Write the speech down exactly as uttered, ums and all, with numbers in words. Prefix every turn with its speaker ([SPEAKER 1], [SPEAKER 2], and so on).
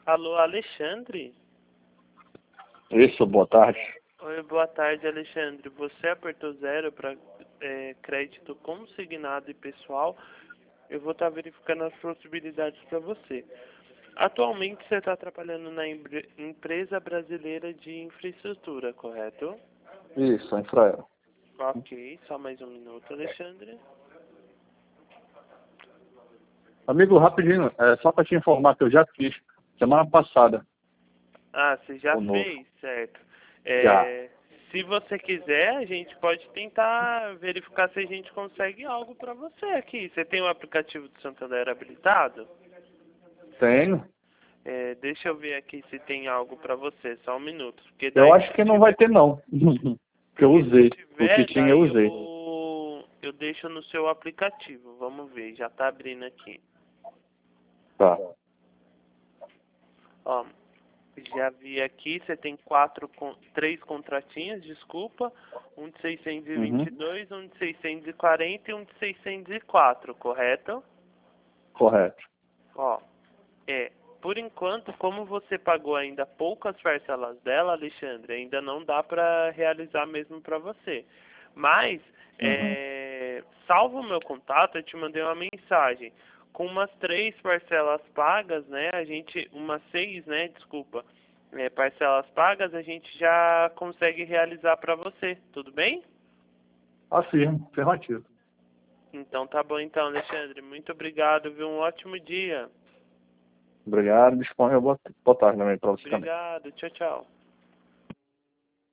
[SPEAKER 1] Alô, Alexandre?
[SPEAKER 2] Isso, boa tarde.
[SPEAKER 1] Oi, boa tarde, Alexandre. Você apertou zero para é, crédito consignado e pessoal. Eu vou estar verificando as possibilidades para você. Atualmente você está trabalhando na empre- empresa brasileira de infraestrutura, correto?
[SPEAKER 2] Isso, a Infraero.
[SPEAKER 1] Ok, só mais um minuto, Alexandre.
[SPEAKER 2] Amigo, rapidinho, é, só para te informar que eu já fiz semana passada.
[SPEAKER 1] Ah, você já
[SPEAKER 2] O novo.
[SPEAKER 1] fez, certo.
[SPEAKER 2] Já.
[SPEAKER 1] É, se você quiser, a gente pode tentar verificar se a gente consegue algo para você aqui. Você tem o aplicativo do Santander habilitado?
[SPEAKER 2] Tenho.
[SPEAKER 1] É, deixa eu ver aqui se tem algo para você, só um minuto. Porque
[SPEAKER 2] Eu
[SPEAKER 1] daí
[SPEAKER 2] acho
[SPEAKER 1] se
[SPEAKER 2] que não
[SPEAKER 1] tiver,
[SPEAKER 2] vai ter, não. Que eu
[SPEAKER 1] porque se
[SPEAKER 2] usei. O que
[SPEAKER 1] tiver,
[SPEAKER 2] tinha, eu
[SPEAKER 1] daí
[SPEAKER 2] usei.
[SPEAKER 1] eu, eu deixo no seu aplicativo. Vamos ver, já tá abrindo aqui.
[SPEAKER 2] Tá.
[SPEAKER 1] Ó, já vi aqui, você tem quatro, con- três contratinhos, desculpa. Um de seiscentos e vinte e
[SPEAKER 2] Uhum.
[SPEAKER 1] dois, um de seiscentos e quarenta e um de seiscentos e quatro, correto?
[SPEAKER 2] Correto.
[SPEAKER 1] Ó, é, por enquanto, como você pagou ainda poucas parcelas dela, Alexandre, ainda não dá para realizar mesmo para você. Mas,
[SPEAKER 2] Uhum.
[SPEAKER 1] é, salva o meu contato, eu te mandei uma mensagem. Com umas três parcelas pagas, né, a gente, umas seis, né, desculpa, é, parcelas pagas, a gente já consegue realizar para você, tudo bem?
[SPEAKER 2] Afirmo, afirmativo.
[SPEAKER 1] Então tá bom então, Alexandre, muito obrigado, viu? Um ótimo dia.
[SPEAKER 2] Obrigado, disponha. Boa boa tarde também para você também.
[SPEAKER 1] Obrigado, tchau, tchau.